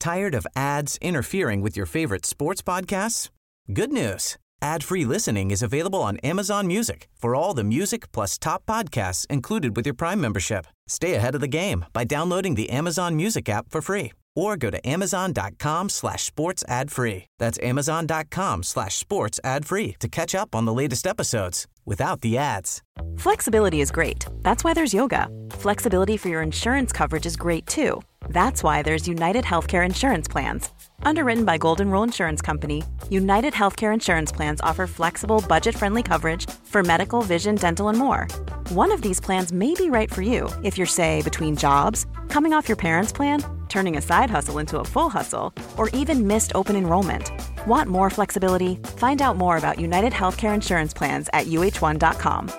Tired of ads interfering with your favorite sports podcasts? Good news. Ad-free listening is available on Amazon Music for all the music plus top podcasts included with your Prime membership. Stay ahead of the game by downloading the Amazon Music app for free or go to amazon.com/sports ad free. That's amazon.com/sports ad free to catch up on the latest episodes without the ads. Flexibility is great. That's why there's yoga. Flexibility for your insurance coverage is great too. That's why there's United Healthcare Insurance Plans. Underwritten by Golden Rule Insurance Company, United Healthcare Insurance Plans offer flexible, budget-friendly coverage for medical, vision, dental, and more. One of these plans may be right for you if you're, say, between jobs, coming off your parents' plan, turning a side hustle into a full hustle, or even missed open enrollment. Want more flexibility? Find out more about United Healthcare Insurance Plans at uh1.com.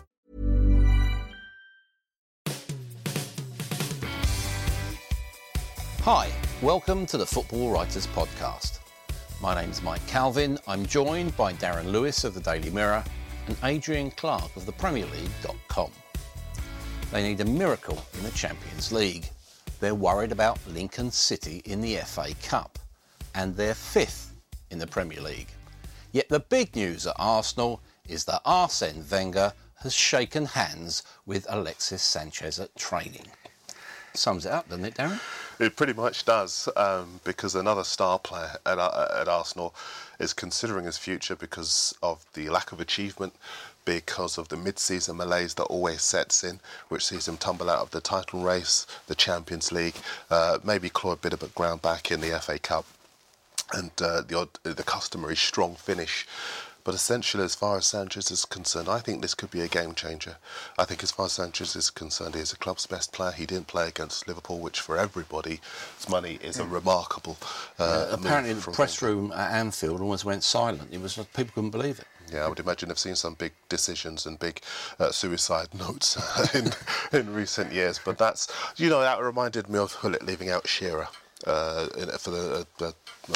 Hi, welcome to the Football Writers Podcast. My name's Mike Calvin. I'm joined by Darren Lewis of the Daily Mirror and Adrian Clark of the PremierLeague.com. They need a miracle in the Champions League. They're worried about Lincoln City in the FA Cup, and they're fifth in the Premier League. Yet the big news at Arsenal is that Arsene Wenger has shaken hands with Alexis Sanchez at training. Sums it up, doesn't it, Darren? It pretty much does, because another star player at Arsenal is considering his future because of the lack of achievement, because of the mid-season malaise that always sets in, which sees him tumble out of the title race, the Champions League, maybe claw a bit of ground back in the FA Cup, and the customary strong finish. But essentially, as far as Sanchez is concerned, I think this could be a game changer. I think as far as Sanchez is concerned, he is the club's best player. He didn't play against Liverpool, which for everybody's money is a remarkable apparently the press room at Anfield almost went silent. It was like people couldn't believe it. Yeah, I would imagine I've seen some big decisions and big suicide notes in recent years. But that's, that reminded me of Hullet leaving out Shearer for the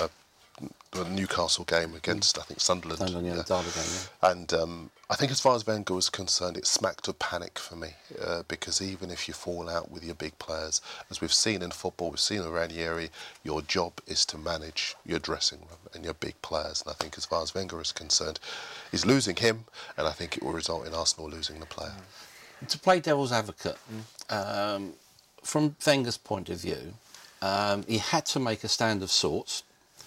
Newcastle game against, I think, Sunderland. The derby game, yeah. And I think as far as Wenger was concerned, it smacked of panic for me, because even if you fall out with your big players, as we've seen in football, we've seen in Ranieri, your job is to manage your dressing room and your big players. And I think as far as Wenger is concerned, he's losing him, and I think it will result in Arsenal losing the player. To play devil's advocate, from Wenger's point of view, he had to make a stand of sorts.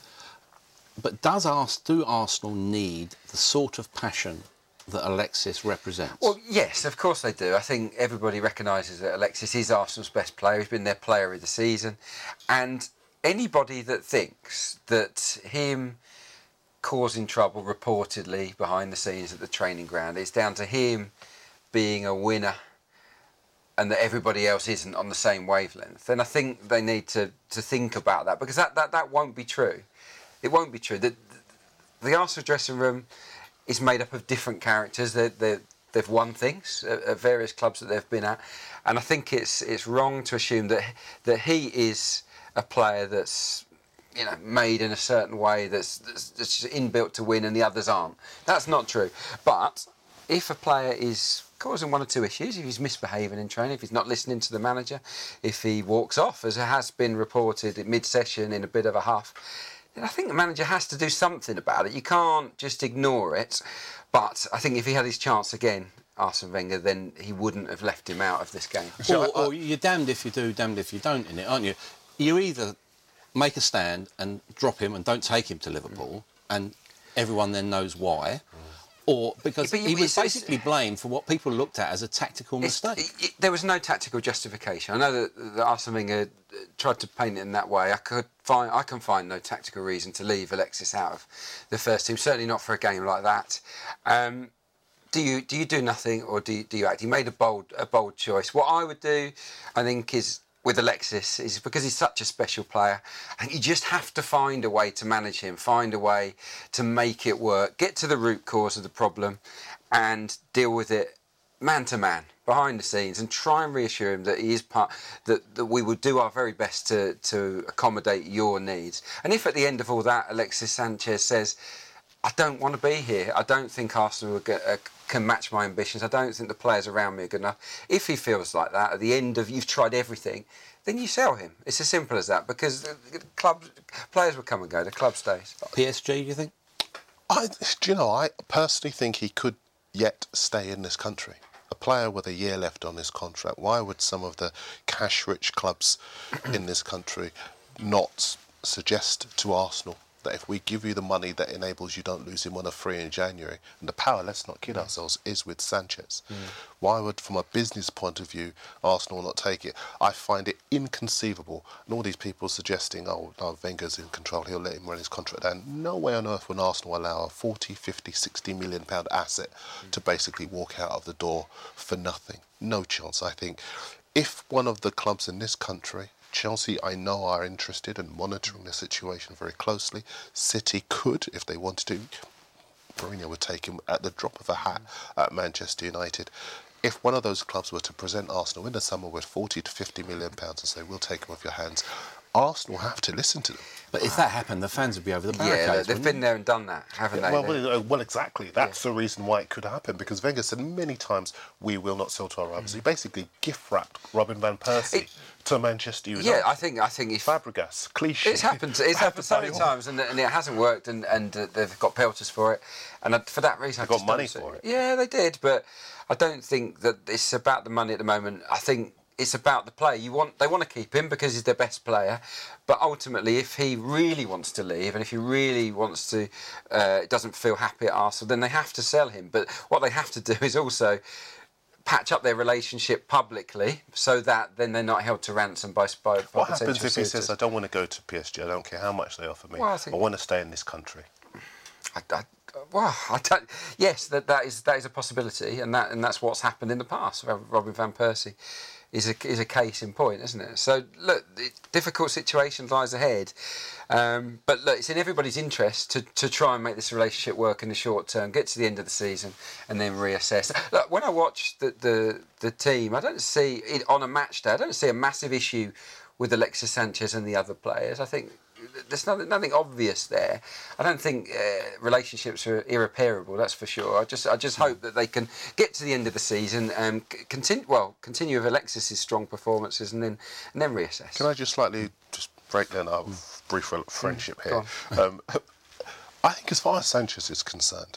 But do Arsenal need the sort of passion that Alexis represents? Well, yes, of course they do. I think everybody recognises that Alexis is Arsenal's best player. He's been their player of the season. And anybody that thinks that him causing trouble reportedly behind the scenes at the training ground, it's down to him being a winner and that everybody else isn't on the same wavelength, then I think they need to think about that, because that won't be true. It won't be true. The Arsenal dressing room is made up of different characters. They've won things at various clubs that they've been at, and I think it's wrong to assume that he is a player that's made in a certain way that's inbuilt to win and the others aren't. That's not true. But if a player is causing one or two issues, if he's misbehaving in training, if he's not listening to the manager, if he walks off, as it has been reported at mid-session in a bit of a huff, I think the manager has to do something about it. You can't just ignore it. But I think if he had his chance again, Arsene Wenger, then he wouldn't have left him out of this game. Or you're damned if you do, damned if you don't in it, aren't you? You either make a stand and drop him and don't take him to Liverpool, and everyone then knows why, or because he was basically blamed for what people looked at as a tactical mistake. There was no tactical justification. I know that Arsene Wenger tried to paint it in that way. I can find no tactical reason to leave Alexis out of the first team. Certainly not for a game like that. Do you do nothing, or do you act? He made a bold choice. What I would do, I think, is with Alexis, is because he's such a special player, I think you just have to find a way to manage him, find a way to make it work, get to the root cause of the problem and deal with it man to man, behind the scenes, and try and reassure him that he is that we will do our very best to accommodate your needs. And if at the end of all that Alexis Sanchez says, I don't want to be here, I don't think Arsenal can match my ambitions, I don't think the players around me are good enough. If he feels like that, at the end of you've tried everything, then you sell him. It's as simple as that, because the players will come and go, the club stays. PSG, do you think? I personally think he could yet stay in this country. A player with a year left on his contract, why would some of the cash-rich clubs in this country not suggest to Arsenal that if we give you the money that enables you don't lose him on a free in January, and the power, let's not kid ourselves, is with Sanchez. Why would, from a business point of view, Arsenal not take it? I find it inconceivable. And all these people suggesting, oh, no, Wenger's in control, he'll let him run his contract down. No way on earth would Arsenal allow a 40, 50, 60 million pound asset to basically walk out of the door for nothing. No chance, I think. If one of the clubs in this country, Chelsea, I know, are interested and monitoring the situation very closely. City could, if they wanted to. Mourinho would take him at the drop of a hat at Manchester United. If one of those clubs were to present Arsenal in the summer with 40 to 50 million pounds and say, we'll take him off your hands, Arsenal have to listen to them. But if that happened, the fans would be over the barricades. Yeah, they've been there and done that, haven't they? Well, exactly. That's the reason why it could happen, because Wenger said many times, we will not sell to our rivals. He basically gift-wrapped Robin Van Persie to Manchester United. Yeah, I think if Fabregas, cliche. It's happened so many times, and it hasn't worked, and they've got pelters for it, and for that reason, they got money for it. Yeah, they did, but I don't think that it's about the money at the moment. I think it's about the player. They want to keep him because he's their best player, but ultimately, if he really wants to leave and if he really wants to, doesn't feel happy at Arsenal, then they have to sell him. But what they have to do is also patch up their relationship publicly, so that then they're not held to ransom by what happens if he suitors. says, I don't want to go to PSG, I don't care how much they offer me, I want to stay in this country? Yes, that is a possibility, and that's what's happened in the past. Robin Van Persie is a case in point, isn't it? So look, difficult situation lies ahead, but look, it's in everybody's interest to try and make this relationship work in the short term, get to the end of the season, and then reassess. Look, when I watch the team, I don't see it on a match day. I don't see a massive issue with Alexis Sanchez and the other players. I think there's nothing obvious there. I don't think relationships are irreparable, that's for sure. I just hope that they can get to the end of the season and continue with Alexis's strong performances and then reassess. Can I just break down our brief friendship here? I think as far as Sanchez is concerned,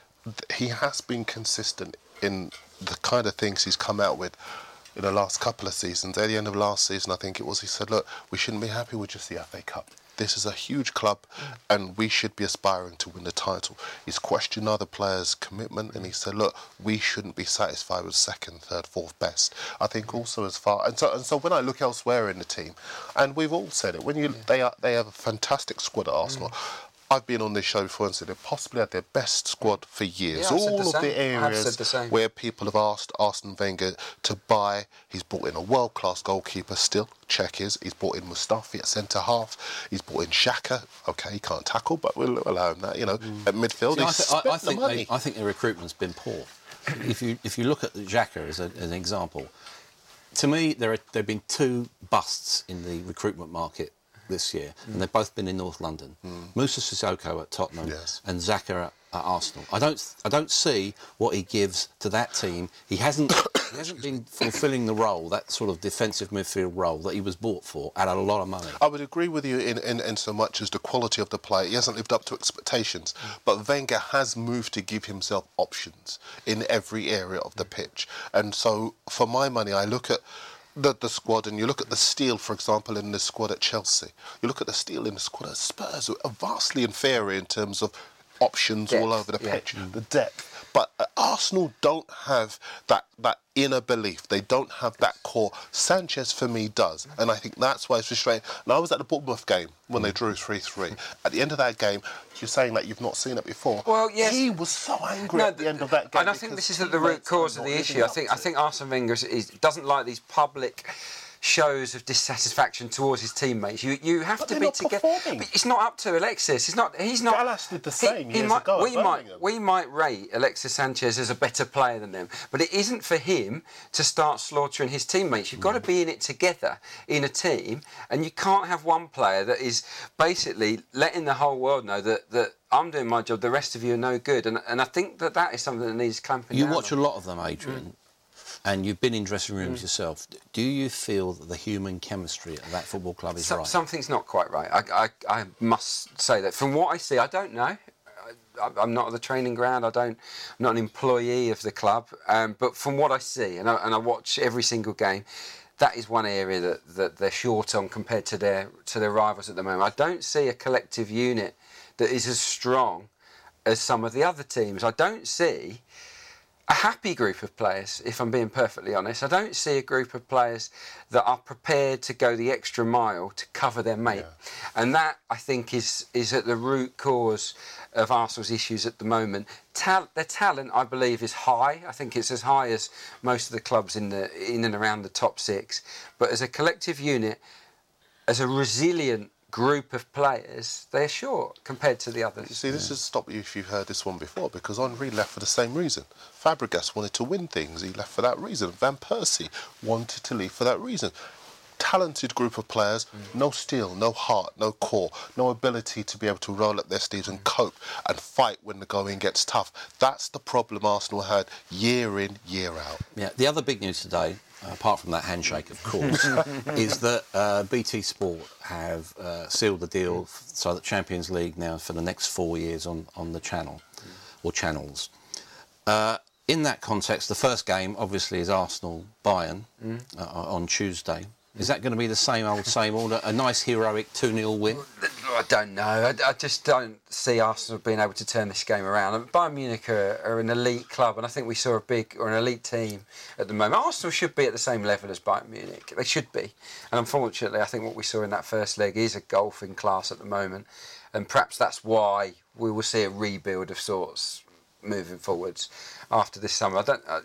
he has been consistent in the kind of things he's come out with in the last couple of seasons. At the end of last season, I think it was, he said, look, we shouldn't be happy with just the FA Cup. This is a huge club and we should be aspiring to win the title. He's questioned other players' commitment and he said, look, we shouldn't be satisfied with second, third, fourth best. I think also as far... And so when I look elsewhere in the team, and we've all said it, they have a fantastic squad at Arsenal. I've been on this show before and said they possibly had their best squad for years. Yeah, all of the areas where people have asked Arsene Wenger to buy. He's brought in a world-class goalkeeper still, check his. He's brought in Mustafi at centre-half. He's brought in Xhaka. OK, he can't tackle, but we'll allow him that. At midfield, he's spent the money. I think the recruitment's been poor. If you look at Xhaka as an example, to me, there have been two busts in the recruitment market this year, and they've both been in North London. Moussa Sissoko at Tottenham and Xhaka at Arsenal. I don't see what he gives to that team. He hasn't been fulfilling the role, that sort of defensive midfield role that he was bought for at a lot of money. I would agree with you in so much as the quality of the player. He hasn't lived up to expectations, but Wenger has moved to give himself options in every area of the pitch. And so, for my money, I look at the squad, and you look at the steel, for example, in the squad at Chelsea. You look at the steel in the squad at Spurs, are vastly inferior in terms of options all over the pitch, the depth. But Arsenal don't have that inner belief. They don't have that core. Sanchez, for me, does. And I think that's why it's frustrating. And I was at the Bournemouth game when they drew 3-3. At the end of that game, you're saying that you've not seen it before. Well, yes. He was so angry at the end of that game. And I think this is at the root cause of the issue. I think Arsene Wenger doesn't like these public shows of dissatisfaction towards his teammates. You have to be together. But it's not up to Alexis. He's not. Gallas did the same years ago. We might rate Alexis Sanchez as a better player than them, but it isn't for him to start slaughtering his teammates. You've got to be in it together in a team, and you can't have one player that is basically letting the whole world know that I'm doing my job, the rest of you are no good. And I think that is something that needs clamping down. You watch a lot of them, Adrian. and you've been in dressing rooms yourself. Do you feel that the human chemistry at that football club is right? Something's not quite right. I must say that. From what I see, I don't know. I'm not at the training ground. I'm not an employee of the club. But from what I see, and I watch every single game, that is one area that they're short on compared to their rivals at the moment. I don't see a collective unit that is as strong as some of the other teams. I don't see a happy group of players, if I'm being perfectly honest. I don't see a group of players that are prepared to go the extra mile to cover their mate. Yeah. And that, I think, is at the root cause of Arsenal's issues at the moment. Their talent, I believe, is high. I think it's as high as most of the clubs in and around the top 6. But as a collective unit, as a resilient group of players, they're short compared to the others. You see, this has stopped you if you've heard this one before, because Henry left for the same reason. Fabregas wanted to win things, he left for that reason. Van Persie wanted to leave for that reason. Talented group of players, no steel, no heart, no core, no ability to be able to roll up their sleeves and cope and fight when the going gets tough. That's the problem Arsenal had year in, year out. Yeah, the other big news today, apart from that handshake, of course, is that BT Sport have sealed the deal so that Champions League now for the next 4 years on the channel, or channels. In that context, the first game, obviously, is Arsenal-Bayern on Tuesday. Is that going to be the same old, a nice heroic 2-0 win? I don't know. I just don't see Arsenal being able to turn this game around. Bayern Munich are an elite club, and I think we saw an elite team at the moment. Arsenal should be at the same level as Bayern Munich. They should be. And unfortunately, I think what we saw in that first leg is a gulf in class at the moment. And perhaps that's why we will see a rebuild of sorts moving forwards after this summer.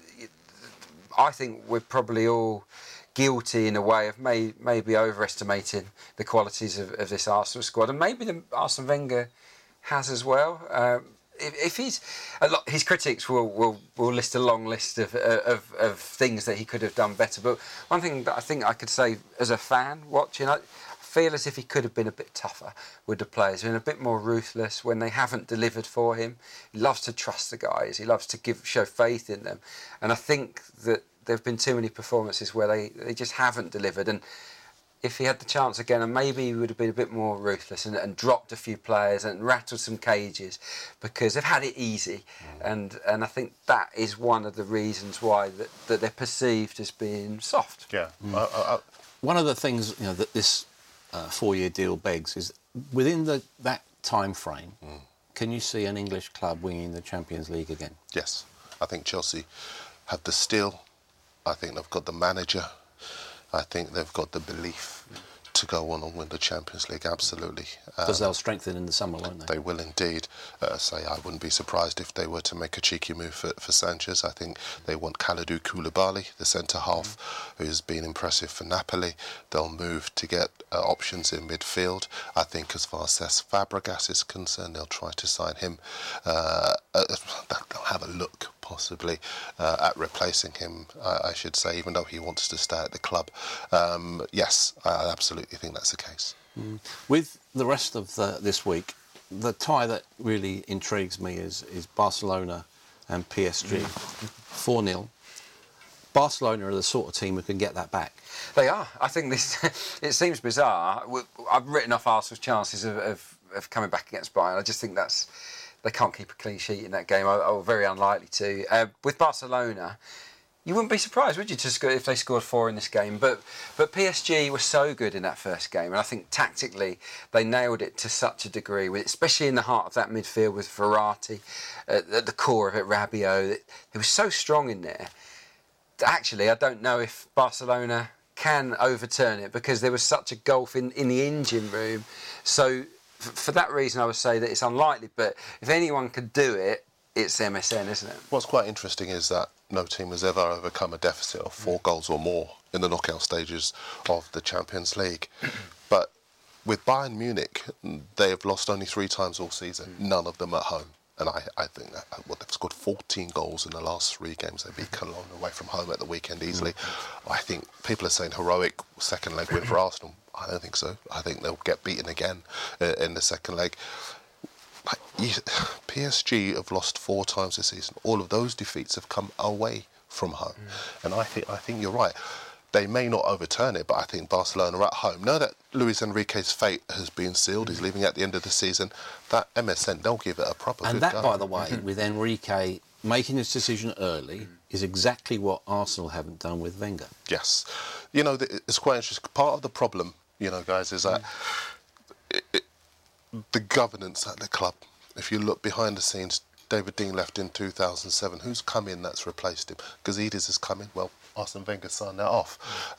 I think we're probably all guilty in a way of maybe overestimating the qualities of this Arsenal squad, and maybe the Arsene Wenger has as well. If his critics will list a long list of things that he could have done better. But one thing that I think I could say as a fan watching, I feel as if he could have been a bit tougher with the players, been a bit more ruthless when they haven't delivered for him. He loves to trust the guys. He loves to show faith in them, and I think that there have been too many performances where they just haven't delivered. And if he had the chance again, and maybe he would have been a bit more ruthless and dropped a few players and rattled some cages, because they've had it easy. And I think that is one of the reasons why that they're perceived as being soft. Yeah. One of the things that this 4-year deal begs is within that time frame, can you see an English club winning the Champions League again? Yes. I think Chelsea have the steel. I think they've got the manager. I think they've got the belief to go on and win the Champions League, absolutely. Because they'll strengthen in the summer, won't they? They will indeed. I wouldn't be surprised if they were to make a cheeky move for Sanchez. I think they want Kalidou Koulibaly, the centre-half, who's been impressive for Napoli. They'll move to get options in midfield. I think as far as Cesc Fabregas is concerned, they'll try to sign him. They'll have a look, possibly, at replacing him, I should say, even though he wants to stay at the club. Yes, I absolutely think that's the case. With the rest of this week, the tie that really intrigues me is Barcelona and PSG. 4-0. Barcelona are the sort of team who can get that back. They are. I think this. It seems bizarre. I've written off Arsenal's chances of coming back against Bayern. I just think they can't keep a clean sheet in that game. Or very unlikely to. With Barcelona, you wouldn't be surprised, would you, if they scored 4 in this game? But PSG were so good in that first game, and I think tactically they nailed it to such a degree, especially in the heart of that midfield with Verratti at the core of it, Rabiot. They were so strong in there. Actually, I don't know if Barcelona can overturn it, because there was such a gulf in the engine room. So for that reason, I would say that it's unlikely. But if anyone could do it, it's MSN, isn't it? What's quite interesting is that no team has ever overcome a deficit of 4 goals or more in the knockout stages of the Champions League. But with Bayern Munich, they have lost only 3 times all season, none of them at home. And I think that they've scored 14 goals in the last 3 games. They beat Cologne away from home at the weekend easily. I think people are saying heroic second leg win for Arsenal. I don't think so. I think they'll get beaten again in the second leg. PSG have lost 4 times this season. All of those defeats have come away from home. And I think you're right. They may not overturn it, but I think Barcelona are at home. Now that Luis Enrique's fate has been sealed, he's leaving at the end of the season, that MSN, they'll give it a proper good go. And that, by the way, with Enrique making his decision early, is exactly what Arsenal haven't done with Wenger. Yes. You know, it's quite interesting. Part of the problem, you know, guys, is that the governance at the club, if you look behind the scenes, David Dean left in 2007. Who's come in that's replaced him? Gazidis has come in. Well, Arsene Wenger signed that off.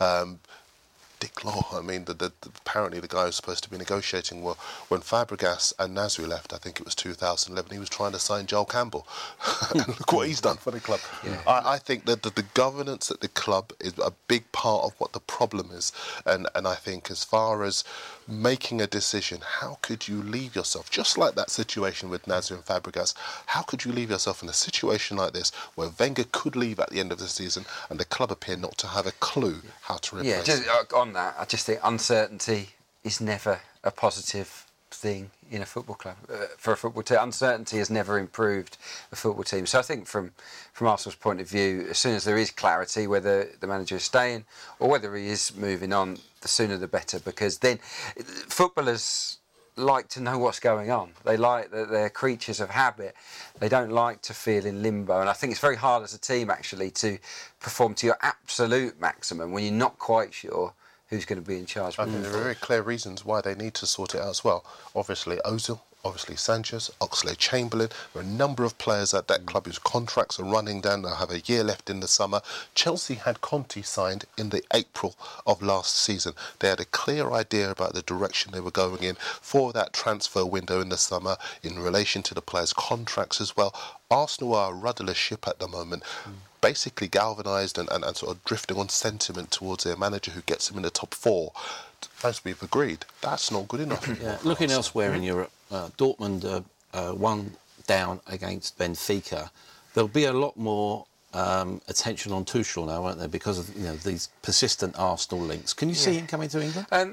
Dick Law, I mean, apparently the guy who's supposed to be negotiating, well, when Fabregas and Nasri left, I think it was 2011, he was trying to sign Joel Campbell. And look what he's done for the club. Yeah. I think that the governance at the club is a big part of what the problem is. And I think as far as making a decision, how could you leave yourself, just like that situation with Nasri and Fabregas, how could you leave yourself in a situation like this where Wenger could leave at the end of the season and the club appear not to have a clue how to replace him? On that, I just think uncertainty is never a positive thing in a football club. For a football team, uncertainty has never improved a football team. So I think from Arsenal's point of view, as soon as there is clarity whether the manager is staying or whether he is moving on, the sooner the better, because then footballers like to know what's going on. They like that they're creatures of habit. They don't like to feel in limbo. And I think it's very hard as a team actually to perform to your absolute maximum when you're not quite sure who's going to be in charge. I think there are very clear reasons why they need to sort it out as well. Obviously Ozil, obviously Sanchez, Oxlade-Chamberlain. There are a number of players at that club whose contracts are running down. They'll have a year left in the summer. Chelsea had Conte signed in the April of last season. They had a clear idea about the direction they were going in for that transfer window in the summer in relation to the players' contracts as well. Arsenal are a rudderless ship at the moment. Basically galvanised and sort of drifting on sentiment towards their manager who gets them in the top four. As we've agreed, that's not good enough. Yeah. Looking elsewhere in Europe, Dortmund won down against Benfica. There'll be a lot more attention on Tuchel now, won't there, because of these persistent Arsenal links. Can you see him coming to England?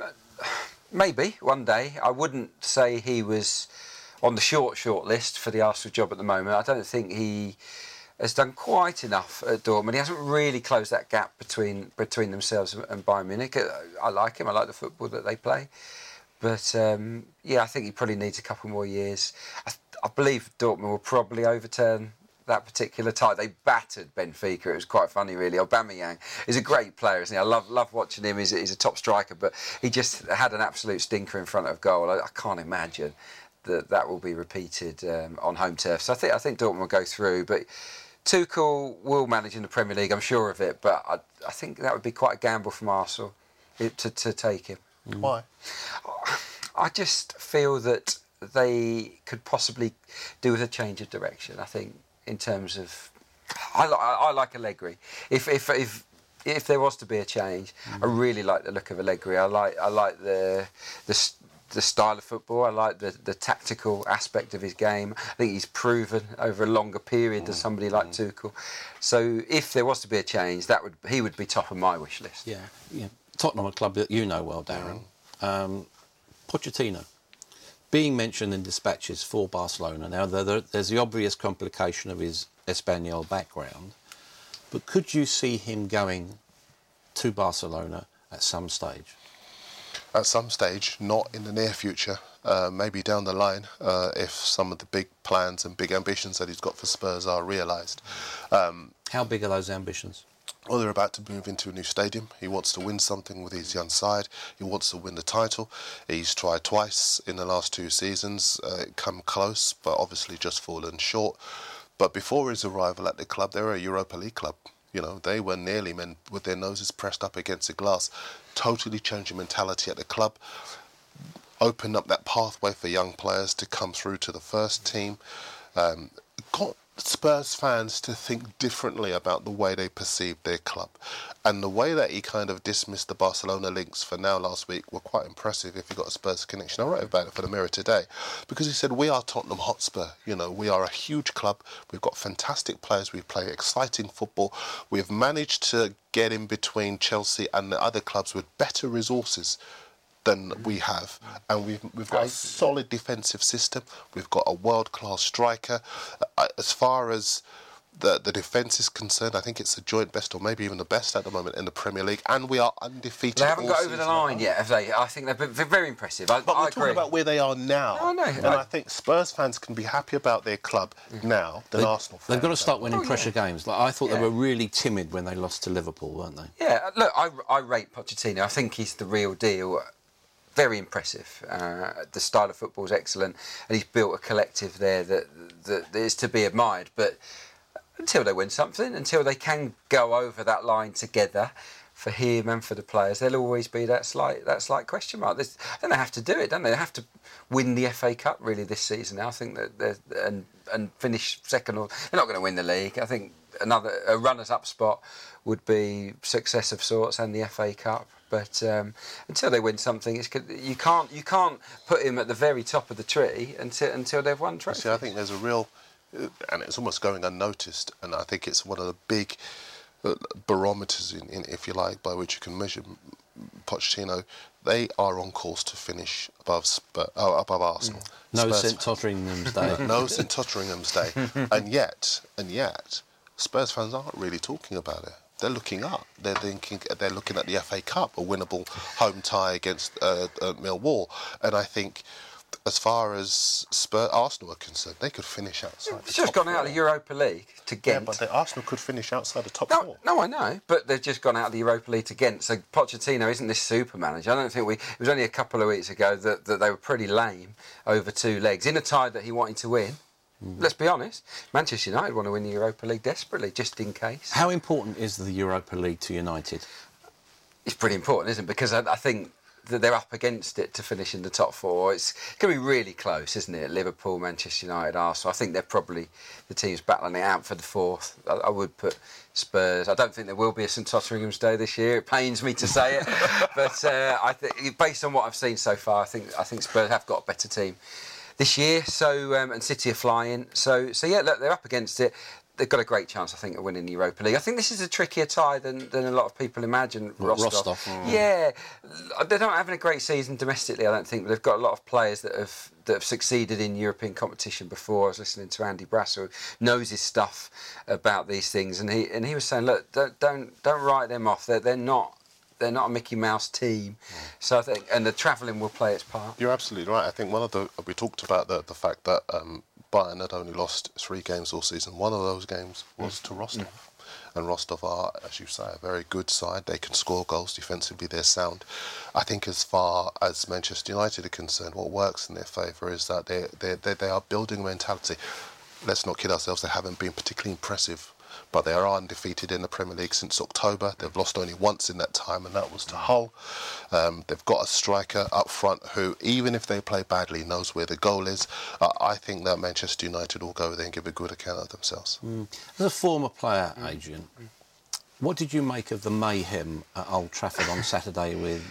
Maybe one day. I wouldn't say he was on the short list for the Arsenal job at the moment. I don't think he has done quite enough at Dortmund. He hasn't really closed that gap between themselves and Bayern Munich. I like him. I like the football that they play. But, I think he probably needs a couple more years. I believe Dortmund will probably overturn that particular tie. They battered Benfica. It was quite funny, really. Aubameyang is a great player, isn't he? I love watching him. He's a top striker, but he just had an absolute stinker in front of goal. I can't imagine that will be repeated on home turf. So I think Dortmund will go through, but Tuchel will manage in the Premier League, I'm sure of it, but I think that would be quite a gamble from Arsenal to take him. Why? I just feel that they could possibly do with a change of direction. I think in terms of, I like Allegri. If there was to be a change, I really like the look of Allegri. I like the style of football. I like the tactical aspect of his game. I think he's proven over a longer period than somebody like Tuchel. So if there was to be a change, he would be top of my wish list. Yeah. Tottenham, a club that you know well, Darren. Pochettino, being mentioned in dispatches for Barcelona. Now, there's the obvious complication of his Espanyol background, but could you see him going to Barcelona at some stage? At some stage, not in the near future, maybe down the line, if some of the big plans and big ambitions that he's got for Spurs are realised. How big are those ambitions? Well, they're about to move into a new stadium. He wants to win something with his young side. He wants to win the title. He's tried twice in the last 2 seasons, come close, but obviously just fallen short. But before his arrival at the club, they were a Europa League club. They were nearly men with their noses pressed up against the glass. Totally changed the mentality at the club. Opened up that pathway for young players to come through to the first team. Got Spurs fans to think differently about the way they perceive their club. And the way that he kind of dismissed the Barcelona links for now last week were quite impressive if you got a Spurs connection. I wrote about it for the Mirror today because he said, we are Tottenham Hotspur. We are a huge club. We've got fantastic players. We play exciting football. We've managed to get in between Chelsea and the other clubs with better resources than we have, and we've got a solid defensive system. We've got a world-class striker. As far as the defence is concerned, I think it's the joint best, or maybe even the best at the moment in the Premier League, and we are undefeated. They haven't all got over the line yet, have they? I think they've been very impressive. But we're I talking agree. about where they are now. I know. And I think Spurs fans can be happy about their club now than Arsenal fans. They've got to start winning pressure yeah. games. Like, I thought Yeah. they were really timid when they lost to Liverpool, weren't they? Yeah, look, I rate Pochettino. I think he's the real deal. Very impressive. The style of football is excellent, and he's built a collective there that is to be admired. But until they win something, until they can go over that line together, for him and for the players, there'll always be that slight question mark. I think they have to do it, don't they? They have to win the FA Cup really this season. I think that and finish second. Or they're not going to win the league. I think a runners-up spot would be success of sorts, and the FA Cup. But until they win something, you can't put him at the very top of the tree until they've won trophies. See, I think there's a real, and it's almost going unnoticed, and I think it's one of the big barometers, in if you like, by which you can measure Pochettino. They are on course to finish above Arsenal. No St Totteringham's Day. No St Totteringham's Day. and yet, Spurs fans aren't really talking about it. They're looking up. They're looking at the FA Cup, a winnable home tie against Millwall. And I think, as far as Arsenal are concerned, they could finish outside. It's just gone out of the Europa League to Ghent. Yeah, but Arsenal could finish outside the top four. No, I know, but they've just gone out of the Europa League to Ghent. So Pochettino isn't this super manager. I don't think it was only a couple of weeks ago that they were pretty lame over two legs in a tie that he wanted to win. Let's be honest, Manchester United want to win the Europa League desperately, just in case. How important is the Europa League to United? It's pretty important, isn't it? Because I think that they're up against it to finish in the top four. It's going to be really close, isn't it? Liverpool, Manchester United, Arsenal. I think they're probably the teams battling it out for the fourth. I would put Spurs. I don't think there will be a St Totteringham's Day this year. It pains me to say it, but I think, based on what I've seen so far, I think Spurs have got a better team this year. So and City are flying. So yeah, look, they're up against it. They've got a great chance, I think, of winning the Europa League. I think this is a trickier tie than a lot of people imagine. Rostov. Yeah, they're not having a great season domestically, I don't think, but they've got a lot of players that have succeeded in European competition before. I was listening to Andy Brassel, who knows his stuff about these things, and he was saying, look, don't write them off. They're not a Mickey Mouse team. So I think, and the travelling will play its part. You're absolutely right. I think we talked about the fact that Bayern had only lost 3 games all season. One of those games was to Rostov. And Rostov are, as you say, a very good side. They can score goals defensively. They're sound. I think as far as Manchester United are concerned, what works in their favour is that they are building a mentality. Let's not kid ourselves, they haven't been particularly impressive, but they are undefeated in the Premier League since October. They've lost only once in that time, and that was to Hull. They've got a striker up front who, even if they play badly, knows where the goal is. I think that Manchester United will go there and give a good account of themselves. As a former player, Adrian, what did you make of the mayhem at Old Trafford on Saturday with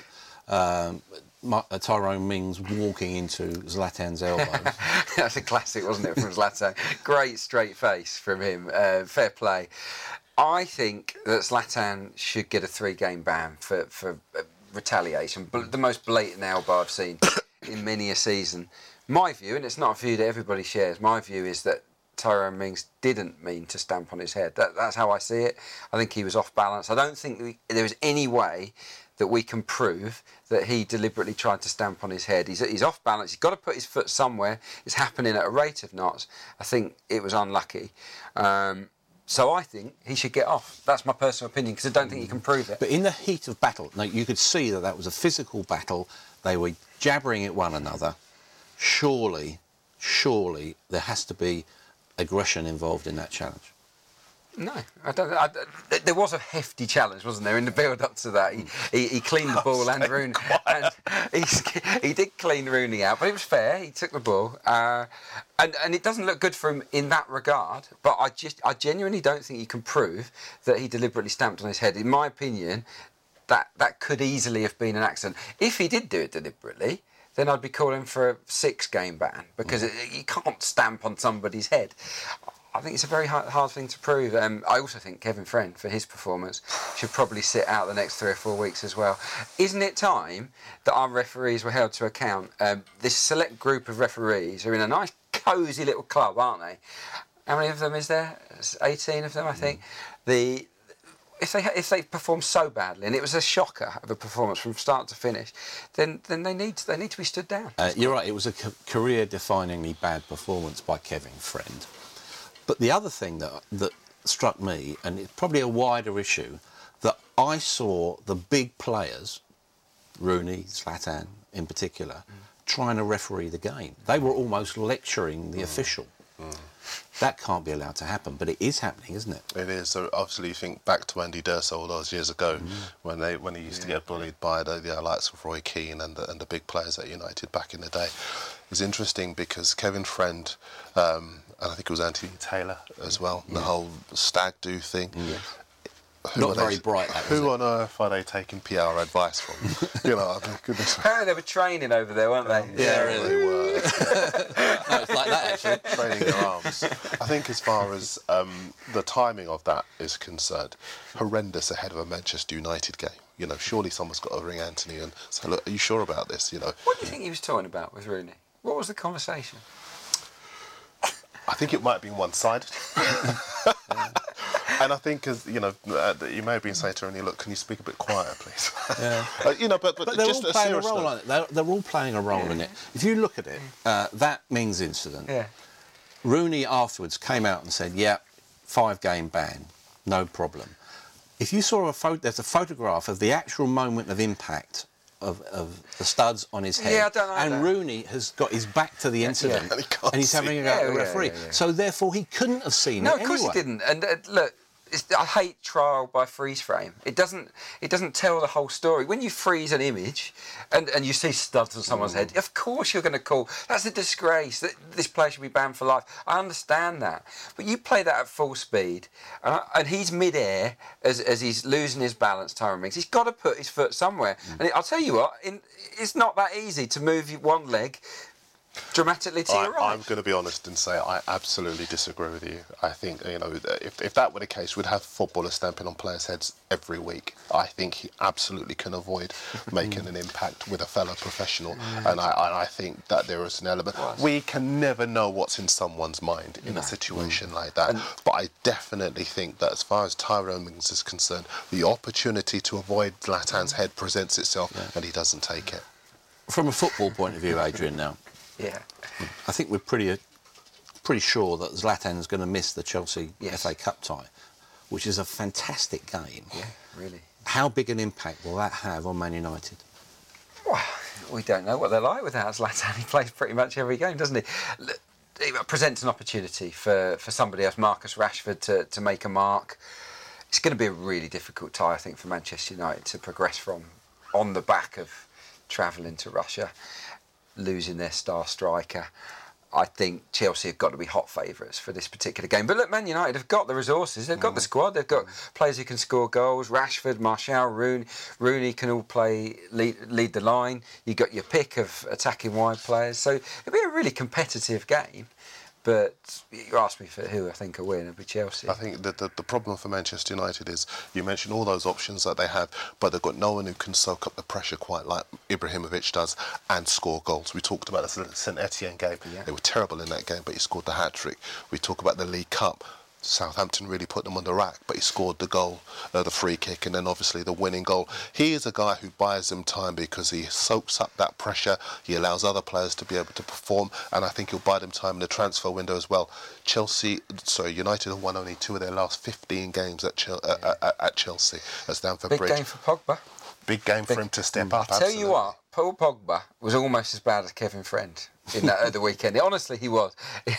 Tyrone Mings walking into Zlatan's elbows? That's a classic, wasn't it, from Zlatan? Great straight face from him. Fair play. I think that Zlatan should get a 3-game ban for retaliation. The most blatant elbow I've seen in many a season. My view, and it's not a view that everybody shares, my view is that Tyrone Mings didn't mean to stamp on his head. That's how I see it. I think he was off balance. I don't think there was any way that we can prove that he deliberately tried to stamp on his head. He's off balance. He's got to put his foot somewhere. It's happening at a rate of knots. I think it was unlucky. So I think he should get off. That's my personal opinion, because I don't think you can prove it. But in the heat of battle, now you could see that was a physical battle. They were jabbering at one another. Surely there has to be aggression involved in that challenge. No, I don't. There was a hefty challenge, wasn't there, in the build-up to that? He cleaned the ball, and Rooney, and he did clean Rooney out, but it was fair. He took the ball, and it doesn't look good for him in that regard. But I genuinely don't think you can prove that he deliberately stamped on his head. In my opinion, that could easily have been an accident. If he did do it deliberately, then I'd be calling for a 6-game ban, because you can't stamp on somebody's head. I think it's a very hard thing to prove. I also think Kevin Friend, for his performance, should probably sit out the next 3 or 4 weeks as well. Isn't it time that our referees were held to account? This select group of referees are in a nice, cosy little club, aren't they? How many of them is there? 18 of them, I think. If they perform so badly, and it was a shocker of a performance from start to finish, then they need to be stood down. You're right. It was a career-definingly bad performance by Kevin Friend. But the other thing that struck me, and it's probably a wider issue, that I saw the big players, Rooney, Zlatan in particular, trying to referee the game. They were almost lecturing the official. That can't be allowed to happen, but it is happening, isn't it? It is. So obviously, you think back to Andy D'Urso all those years ago, when he used to get bullied by the likes of Roy Keane and the big players at United back in the day. It's interesting because Kevin Friend, and I think it was Anthony Taylor as well, the whole stag do thing. Not very bright, that was Who it? on earth are they taking PR advice from? You know, I mean, goodness. Apparently they were training over there, weren't they? Yeah, really. They were. No, it's like that, actually. Training their arms. I think as far as the timing of that is concerned, horrendous ahead of a Manchester United game. You know, surely someone's got to ring Anthony and say, look, are you sure about this? You know. What do you think he was talking about with Rooney? What was the conversation? I think it might have been one-sided. And I think, as you know, you may have been saying to Rooney, look, can you speak a bit quieter, please? Yeah. You know, but they're just all playing a serious role note. on it. They're all playing a role in it. If you look at it, that Mings incident, Yeah. Rooney afterwards came out and said, yeah, 5-game ban, no problem. If you saw there's a photograph of the actual moment of impact of the studs on his head. Yeah, I don't know and that. Rooney has got his back to the incident And and he's having a go at the referee. So therefore he couldn't have seen No, it of course anyway. he didn't. And look, I hate trial by freeze frame. It doesn't tell the whole story. When you freeze an image and you see studs on someone's head, of course you're going to call. That's a disgrace. That this player should be banned for life. I understand that. But you play that at full speed and he's mid-air as he's losing his balance, Tyrone Mings. He's got to put his foot somewhere. And I'll tell you what, it's not that easy to move one leg dramatically to your right. I'm going to be honest and say I absolutely disagree with you. I think, you know, if that were the case, we'd have footballers stamping on players' heads every week. I think he absolutely can avoid making an impact with a fellow professional. And I think that there is an element. We can never know what's in someone's mind in a situation like that. But I definitely think that as far as Tyrone Mings is concerned, the opportunity to avoid Zlatan's head presents itself and he doesn't take it. From a football point of view, Adrian, now, Yeah. I think we're pretty sure that Zlatan's going to miss the Chelsea FA Cup tie, which is a fantastic game. Yeah, really. How big an impact will that have on Man United? Well, we don't know what they're like without Zlatan. He plays pretty much every game, doesn't he? It presents an opportunity for somebody else, Marcus Rashford, to make a mark. It's going to be a really difficult tie, I think, for Manchester United to progress from on the back of travelling to Russia, losing their star striker. I think Chelsea have got to be hot favourites for this particular game. But look, Man United have got the resources, they've got the squad, they've got players who can score goals. Rashford, Martial, Rooney can all lead the line. You've got your pick of attacking wide players. So it'll be a really competitive game. But you asked me for who I think will win, it'll be Chelsea. I think that the problem for Manchester United is, you mentioned all those options that they have, but they've got no one who can soak up the pressure quite like Ibrahimovic does and score goals. We talked about the St Etienne game. They were terrible in that game, but he scored the hat-trick. We talk about the League Cup. Southampton really put them on the rack, but he scored the goal, the free kick, and then obviously the winning goal. He is a guy who buys them time because he soaks up that pressure. He allows other players to be able to perform, and I think he'll buy them time in the transfer window as well. United have won only 2 of their last 15 games at Chelsea at Stamford Bridge. Big game for Pogba. Big game for him to step up. I tell you what, Paul Pogba was almost as bad as Kevin Friend in that at the weekend. Honestly, he was.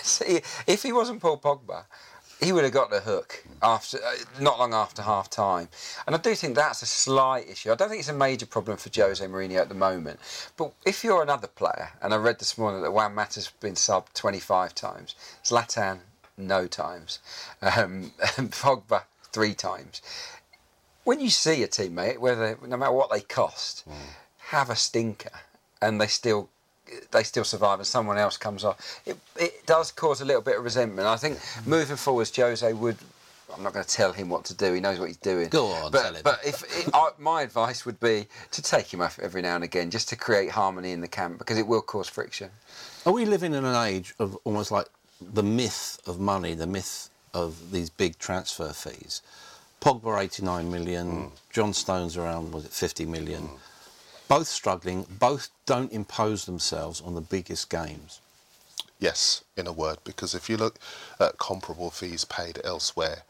If he wasn't Paul Pogba, he would have got the hook after not long after half time. And I do think that's a slight issue. I don't think it's a major problem for Jose Mourinho at the moment. But if you're another player, and I read this morning that Juan Mata's been subbed 25 times, Zlatan no times, and Pogba 3 times. When you see a teammate, no matter what they cost, have a stinker, and they still survive and someone else comes off, it does cause a little bit of resentment. I think moving forwards, Jose would... I'm not going to tell him what to do. He knows what he's doing. Go on, tell him. But my advice would be to take him off every now and again, just to create harmony in the camp, because it will cause friction. Are we living in an age of almost like the myth of money, the myth of these big transfer fees. Pogba 89 million, John Stones around, 50 million. Both struggling, both don't impose themselves on the biggest games. Yes, in a word, because if you look at comparable fees paid elsewhere,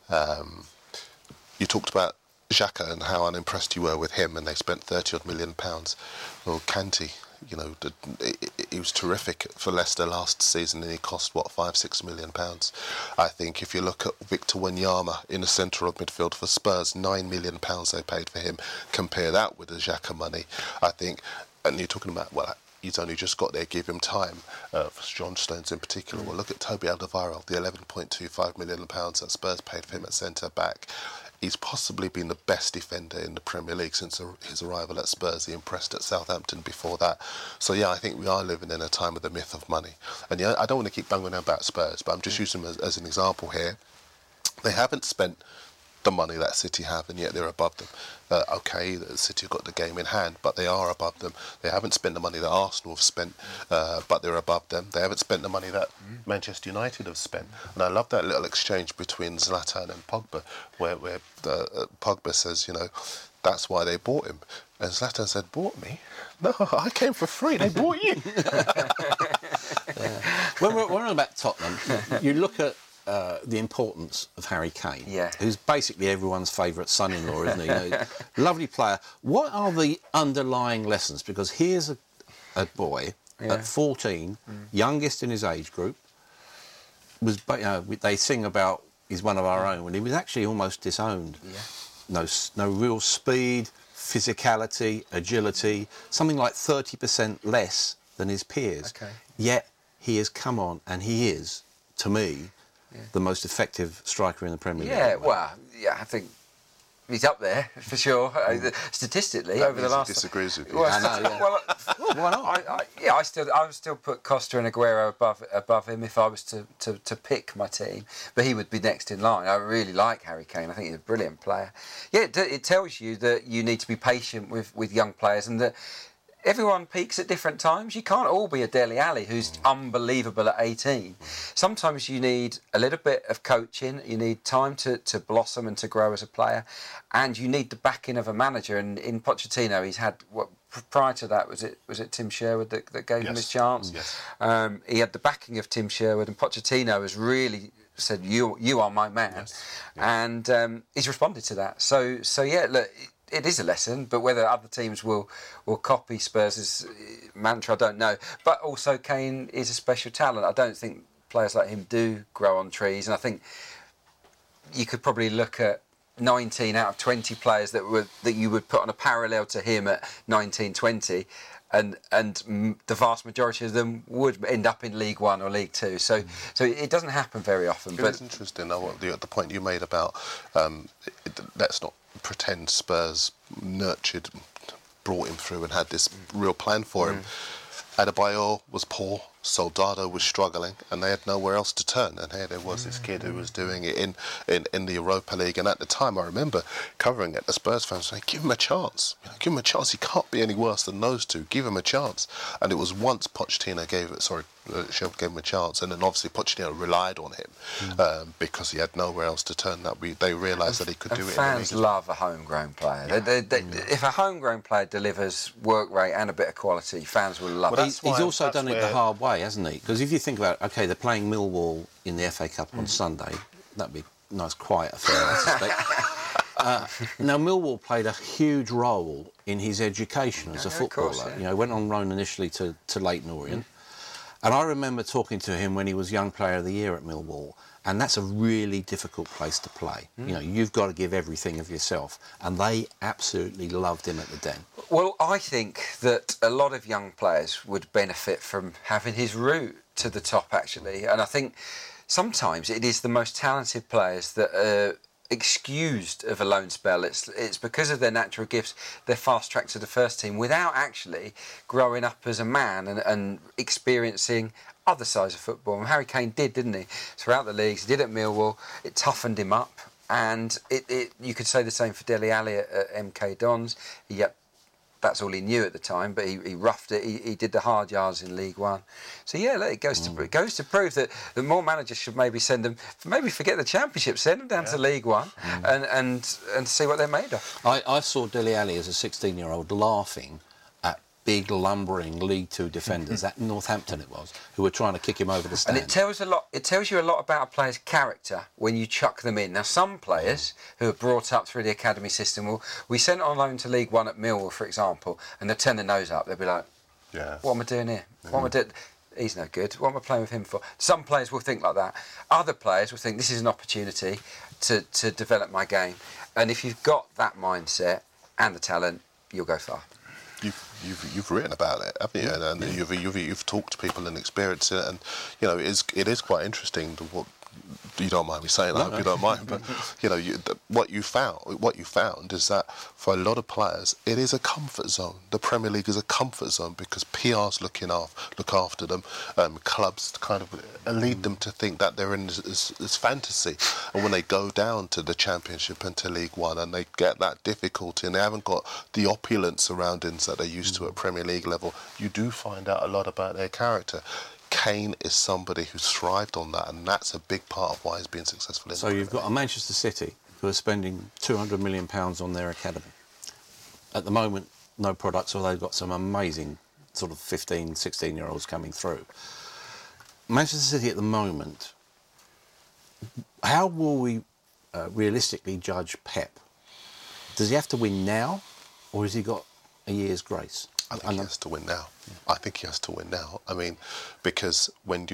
you talked about Xhaka and how unimpressed you were with him, and they spent £30 million. Well, Kanté, he was terrific for Leicester last season, and he cost, £5-6 million. I think if you look at Victor Wanyama in the centre of midfield for Spurs, £9 million they paid for him. Compare that with the Xhaka money, I think, and you're talking about, he's only just got there, give him time, for John Stones in particular. Well, look at Toby Alderweireld, the £11.25 million that Spurs paid for him at centre-back. He's possibly been the best defender in the Premier League since his arrival at Spurs. He impressed at Southampton before that. So, I think we are living in a time of the myth of money. And, I don't want to keep banging on about Spurs, but I'm just using them as an example here. They haven't spent the money that City have, and yet they're above them. City have got the game in hand, but they are above them. They haven't spent the money that Arsenal have spent, but they're above them. They haven't spent the money that Manchester United have spent. And I love that little exchange between Zlatan and Pogba, where Pogba says, that's why they bought him. And Zlatan said, bought me? No, I came for free. They bought you. When we're on about Tottenham, you look at the importance of Harry Kane, who's basically everyone's favourite son-in-law, isn't he? Lovely player. What are the underlying lessons? Because here's a boy at 14, youngest in his age group. They sing about he's one of our own, when he was actually almost disowned. No real speed, physicality, agility, something like 30% less than his peers. Yet he has come on, and he is, to me, the most effective striker in the Premier League. I think he's up there for sure. Statistically, over the last. Disagrees with you. Well, I know, why not? I would still put Costa and Aguero above him if I was to pick my team. But he would be next in line. I really like Harry Kane. I think he's a brilliant player. It tells you that you need to be patient with young players, and that everyone peaks at different times. You can't all be a Dele Alli who's unbelievable at 18. Sometimes you need a little bit of coaching, you need time to blossom and to grow as a player, and you need the backing of a manager. And in Pochettino, he's had, prior to that, was it Tim Sherwood that gave him his chance? Yes. He had the backing of Tim Sherwood, and Pochettino has really said, you are my man. And he's responded to that. So look, it is a lesson, but whether other teams will copy Spurs' mantra, I don't know. But also, Kane is a special talent. I don't think players like him do grow on trees, and I think you could probably look at 19 out of 20 players that you would put on a parallel to him at 19, 20, and the vast majority of them would end up in League One or League Two. So it doesn't happen very often. It's interesting, the point you made about let's not pretend Spurs brought him through and had this real plan for him. Adebayor was poor, Soldado was struggling, and they had nowhere else to turn. And here there was this kid who was doing it in the Europa League. And at the time, I remember covering it, the Spurs fans saying, give him a chance. Give him a chance. He can't be any worse than those two. Give him a chance. And it was once Pochettino gave him a chance, and then obviously Pochettino relied on him because he had nowhere else to turn. They realised that he could do it. Fans love a homegrown player. If a homegrown player delivers work rate and a bit of quality, fans will love it. He's also done it the hard way, hasn't he? Because if you think about it, they're playing Millwall in the FA Cup on Sunday. That'd be a nice quiet affair, I suspect. Now, Millwall played a huge role in his education as a footballer. Course, yeah. Went on loan initially to Leyton Orient. And I remember talking to him when he was Young Player of the Year at Millwall, and that's a really difficult place to play. You've got to give everything of yourself, and they absolutely loved him at the Den. Well, I think that a lot of young players would benefit from having his route to the top, actually, and I think sometimes it is the most talented players that are excused of a loan spell. It's because of their natural gifts they're fast tracked to the first team without actually growing up as a man and experiencing other sides of football. And Harry Kane didn't he? Throughout the leagues, he did at Millwall. It toughened him up, and you could say the same for Dele Alli at MK Dons. He had that's all he knew at the time, but he roughed it. He did the hard yards in League One. So yeah, it goes to prove that the more managers should maybe send them, maybe forget the Championship, send them down to League One and see what they're made of. I saw Dele Alli as a 16-year-old laughing at big lumbering League Two defenders at Northampton it was, who were trying to kick him over the stand. And it tells you a lot about a player's character when you chuck them in. Now, some players who are brought up through the academy system we sent on loan to League One at Millwall, for example, and they'll turn their nose up. They'll be like, what am I doing here? What am I doing? He's no good. What am I playing with him for? Some players will think like that. Other players will think this is an opportunity to develop my game. And if you've got that mindset and the talent, you'll go far. You've written about it, haven't you? And you've talked to people and experienced it, and you know it is quite interesting. What you don't mind me saying, I hope you don't mind, but you know what you found is that for a lot of players it is a comfort zone. The Premier League is a comfort zone because PRs look after them, clubs kind of lead them to think that they're in this fantasy, and when they go down to the Championship and to League One and they get that difficulty and they haven't got the opulent surroundings that they're used to at Premier League level, you do find out a lot about their character. Kane is somebody who's thrived on that, and that's a big part of why he's been successful in. So you've got a Manchester City who are spending £200 million on their academy. At the moment, no products, although they've got some amazing sort of 15, 16-year-olds coming through. Manchester City at the moment, how will we realistically judge Pep? Does he have to win now, or has he got a year's grace? I think he has to win now. I think he has to win now. I mean, because when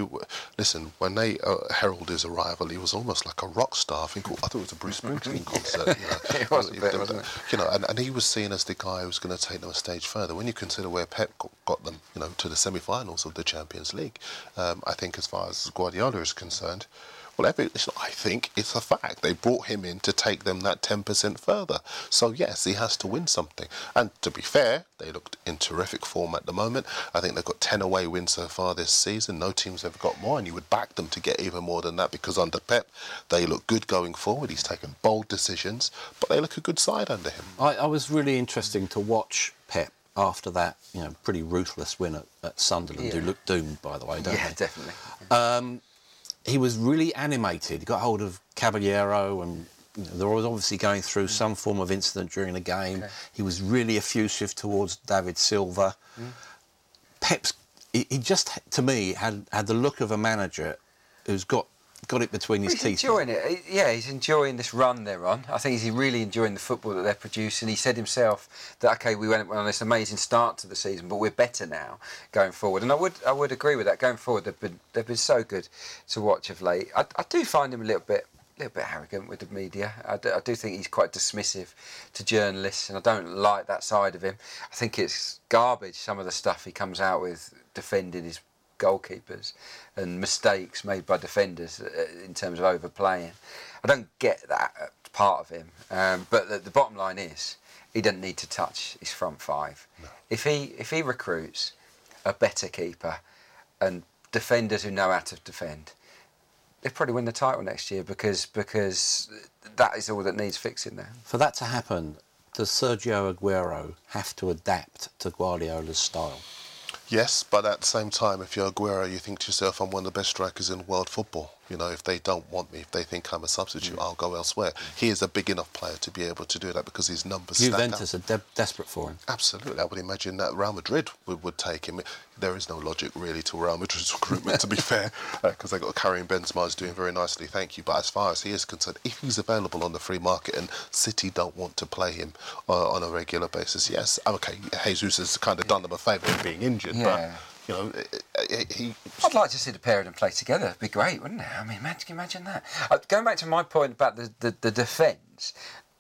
they heralded his arrival, he was almost like a rock star. I thought it was a Bruce Springsteen concert. You know. It was a bit, wasn't it? You know, and he was seen as the guy who was going to take them a stage further. When you consider where Pep got them, you know, to the semi-finals of the Champions League, I think as far as Guardiola is concerned, well, I think it's a fact. They brought him in to take them that 10% further. So, yes, he has to win something. And to be fair, they looked in terrific form at the moment. I think they've got 10 away wins so far this season. No team's ever got more, and you would back them to get even more than that because under Pep, they look good going forward. He's taken bold decisions, but they look a good side under him. I was really interesting to watch Pep after that, you know, pretty ruthless win at Sunderland, who looked doomed, by the way, don't they? Yeah, definitely. He was really animated. He got hold of Caballero, and you know, they were obviously going through some form of incident during the game. Okay. He was really effusive towards David Silva. Pep's, he just, to me, had the look of a manager who's got it between his teeth. He's enjoying it. Yeah, he's enjoying this run they're on. I think he's really enjoying the football that they're producing. He said himself that, OK, we went on this amazing start to the season, but we're better now going forward. And I would agree with that. Going forward, they've been so good to watch of late. I do find him a little bit arrogant with the media. I do think he's quite dismissive to journalists, and I don't like that side of him. I think it's garbage, some of the stuff he comes out with defending his goalkeepers and mistakes made by defenders in terms of overplaying. I don't get that part of him, but the bottom line is he doesn't need to touch his front five. No. If he recruits a better keeper and defenders who know how to defend, they'll probably win the title next year because that is all that needs fixing there. For that to happen, does Sergio Aguero have to adapt to Guardiola's style? Yes, but at the same time, if you're Aguero, you think to yourself, I'm one of the best strikers in world football. You know, if they don't want me, if they think I'm a substitute, I'll go elsewhere. He is a big enough player to be able to do that because his numbers stack up. Juventus are desperate for him. Absolutely. I would imagine that Real Madrid would take him. There is no logic, really, to Real Madrid's recruitment, to be fair, because they've got Karim Benzema who's doing very nicely, thank you. But as far as he is concerned, if he's available on the free market and City don't want to play him on a regular basis, yes. OK, Jesus has kind of done them a favour in being injured, but... You know, I'd like to see the pair of them play together. It'd be great, wouldn't it? I mean, imagine that. Going back to my point about the defence,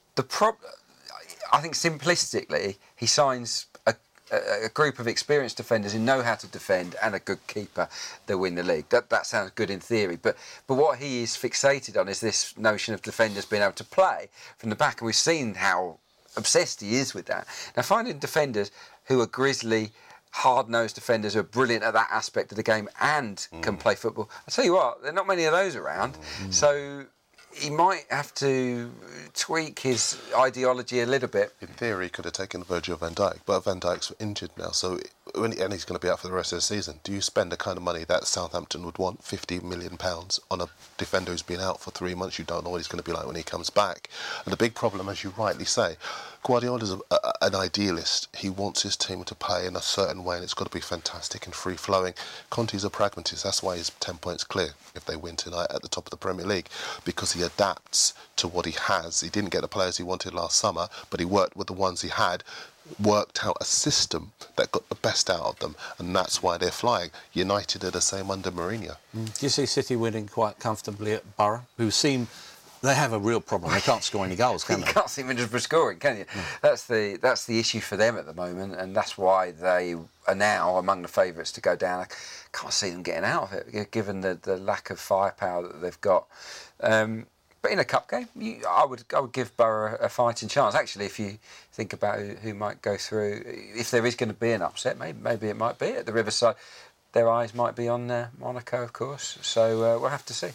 I think simplistically, he signs a group of experienced defenders who know how to defend and a good keeper, they'll win the league. That sounds good in theory, but what he is fixated on is this notion of defenders being able to play from the back, and we've seen how obsessed he is with that. Now, finding defenders who are grisly, hard-nosed defenders who are brilliant at that aspect of the game and can play football. I tell you what, there are not many of those around. So he might have to tweak his ideology a little bit. In theory, he could have taken Virgil van Dijk, but Van Dijk's injured now, and he's going to be out for the rest of the season. Do you spend the kind of money that Southampton would want, £50 million, on a defender who's been out for 3 months? You don't know what he's going to be like when he comes back. And the big problem, as you rightly say, Guardiola's an idealist. He wants his team to play in a certain way, and it's got to be fantastic and free-flowing. Conte's a pragmatist. That's why he's 10 points clear if they win tonight at the top of the Premier League, because he adapts to what he has. He didn't get the players he wanted last summer, but he worked with the ones he had, worked out a system that got the best out of them, and that's why they're flying. United are the same under Mourinho. Do you see City winning quite comfortably at Borough, who seem... They have a real problem. They can't score any goals, can they? You can't see Middlesbrough scoring, can you? That's the issue for them at the moment, and that's why they are now among the favourites to go down. I can't see them getting out of it, given the lack of firepower that they've got. But in a cup game, I would give Borough a fighting chance. Actually, if you think about who might go through, if there is going to be an upset, maybe it might be at the Riverside. Their eyes might be on Monaco, of course. So we'll have to see.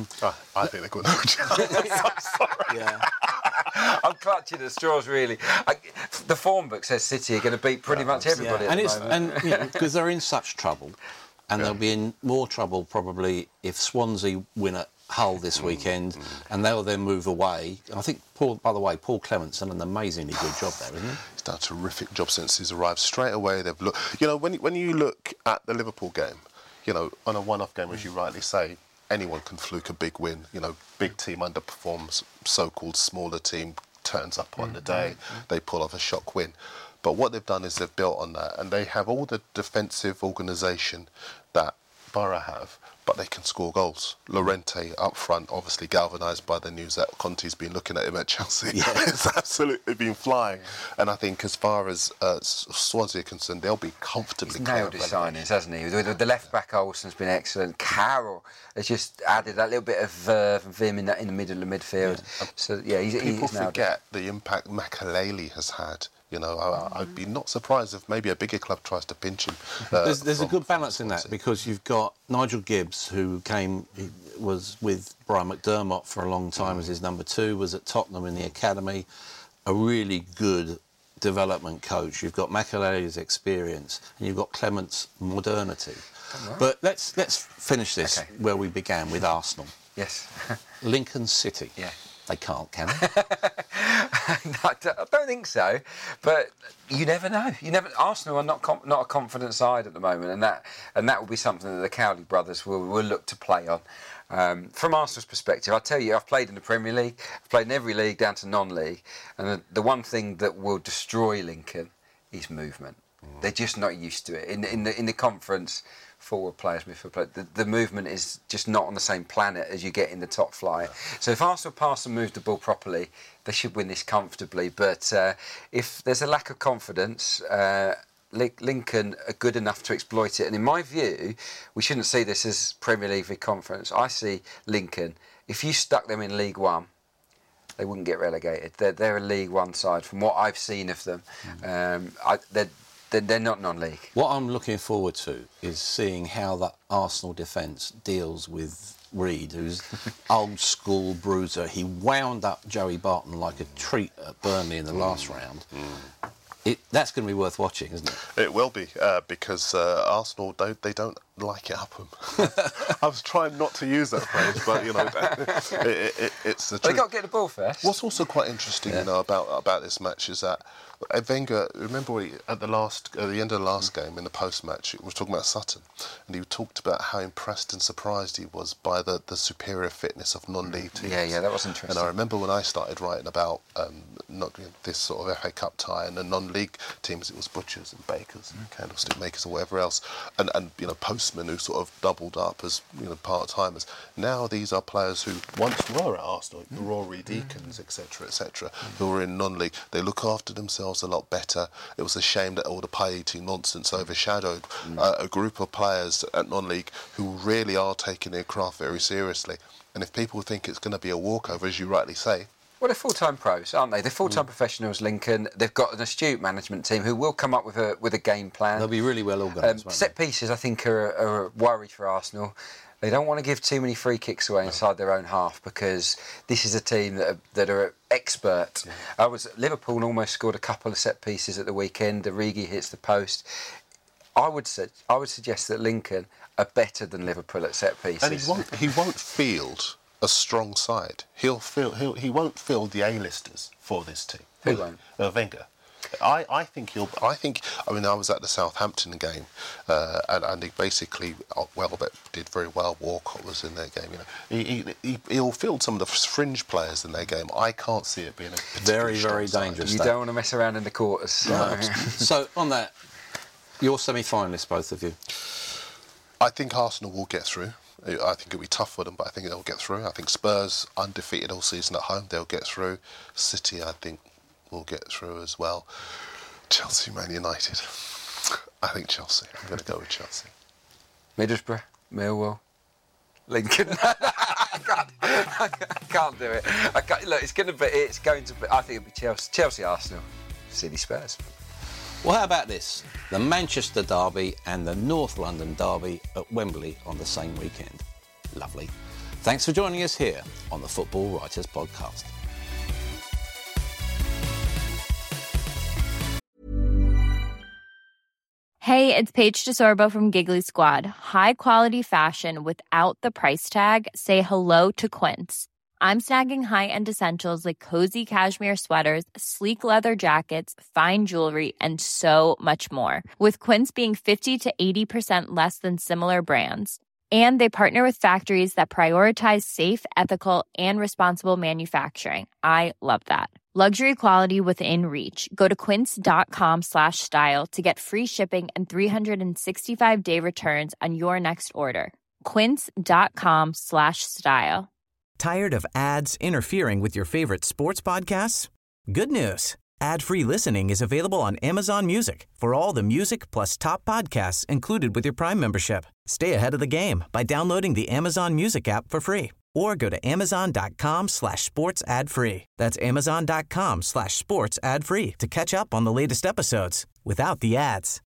I think they've got no chance. I'm sorry. Yeah. I'm clutching at straws, really. The form book says City are going to beat pretty much everybody at the moment. And because they're in such trouble, and they'll be in more trouble probably if Swansea win at Hull this weekend, and they'll then move away. I think, Paul Clement's done an amazingly good job there, isn't he? He's done a terrific job since he's arrived. Straight away, they've looked... You know, when you look at the Liverpool game, you know, on a one-off game, as you rightly say, anyone can fluke a big win. You know, big team underperforms, so-called smaller team turns up on the day, they pull off a shock win. But what they've done is they've built on that, and they have all the defensive organisation that Borough have, but they can score goals. Llorente up front, obviously galvanised by the news that Conte's been looking at him at Chelsea. It's absolutely been flying. And I think as far as Swansea are concerned, they'll be comfortably He's nailed his signings, hasn't he? The left-back Olsen's been excellent. Carroll has just added that little bit of verve and vim in the middle of midfield. Yeah. So, yeah, he's People nailed forget the impact Makelele has had. You know, I'd be not surprised if maybe a bigger club tries to pinch him. There's a good balance in that, because you've got Nigel Gibbs, who was with Brian McDermott for a long time as his number 2, was at Tottenham in the academy, a really good development coach. You've got Makelele's experience, and you've got Clement's modernity. Right. But let's finish this where we began, with Arsenal. Yes. Lincoln City. Yeah. They can't, can they? I don't think so, but you never know. Arsenal are not a confident side at the moment, and that will be something that the Cowley brothers will look to play on. From Arsenal's perspective, I'll tell you, I've played in the Premier League, I've played in every league down to non-league, and the one thing that will destroy Lincoln is movement. They're just not used to it. In the conference, forward players, midfield players, the movement is just not on the same planet as you get in the top flight. So if Arsenal pass and move the ball properly, they should win this comfortably. But if there's a lack of confidence, Lincoln are good enough to exploit it. And in my view, we shouldn't see this as Premier League v Conference. I see Lincoln, if you stuck them in League One, they wouldn't get relegated. They're a League One side from what I've seen of them. They're not non-league. What I'm looking forward to is seeing how that Arsenal defence deals with Reid, who's old school bruiser. He wound up Joey Barton like a treat at Burnley in the last round. That's going to be worth watching, isn't it? It will be, because Arsenal, they don't like it up them. I was trying not to use that phrase, but, you know, it's the truth. They got to get the ball first. What's also quite interesting, you know, about this match is that Wenger, remember at the end of the last game, in the post-match, he was talking about Sutton, and he talked about how impressed and surprised he was by the superior fitness of non-league teams. Yeah, that was interesting. And I remember when I started writing about not this sort of FA Cup tie and the non-league teams, it was butchers and bakers and candlestick makers and whatever else, and you know, postmen who sort of doubled up as, you know, part-timers. Now these are players who once were at Arsenal, Rory Deakins, etc., who are in non-league. They look after themselves a lot better. It was a shame that all the pie-eating nonsense overshadowed a group of players at non-league who really are taking their craft very seriously. And if people think it's going to be a walkover, as you rightly say... Well, they're full-time pros, aren't they? They're full-time professionals, Lincoln. They've got an astute management team who will come up with a game plan. They'll be really well organised. Set pieces, I think, are a worry for Arsenal. They don't want to give too many free kicks away inside their own half, because this is a team that are expert. Yeah. Liverpool almost scored a couple of set pieces at the weekend. Origi hits the post. I would suggest that Lincoln are better than Liverpool at set pieces. And he won't field a strong side. He won't field the A-listers for this team. Who won't? Wenger. I think I was at the Southampton game, and he basically Welbeck did very well. Walcott was in their game. You know, he'll field some of the fringe players in their game. I can't see it being a very dangerous. You don't want to mess around in the quarters. No. So on that, you're semi-finalists, both of you. I think Arsenal will get through. I think it'll be tough for them, but I think they'll get through. I think Spurs, undefeated all season at home, they'll get through. City, I think, will get through as well. Chelsea, Man United. I think Chelsea. I'm going to go with Chelsea. Middlesbrough, Millwall, Lincoln. I can't do it. Look, it's going to be. I think it'll be Chelsea, Arsenal, City, Spurs. Well, how about this? The Manchester Derby and the North London Derby at Wembley on the same weekend. Lovely. Thanks for joining us here on the Football Writers Podcast. Hey, it's Paige DeSorbo from Giggly Squad. High quality fashion without the price tag. Say hello to Quince. I'm snagging high-end essentials like cozy cashmere sweaters, sleek leather jackets, fine jewelry, and so much more. With Quince being 50 to 80% less than similar brands. And they partner with factories that prioritize safe, ethical, and responsible manufacturing. I love that. Luxury quality within reach. Go to quince.com/style to get free shipping and 365-day returns on your next order. Quince.com/style. Tired of ads interfering with your favorite sports podcasts? Good news. Ad-free listening is available on Amazon Music for all the music plus top podcasts included with your Prime membership. Stay ahead of the game by downloading the Amazon Music app for free or go to amazon.com/sports ad free. That's amazon.com/sports ad free to catch up on the latest episodes without the ads.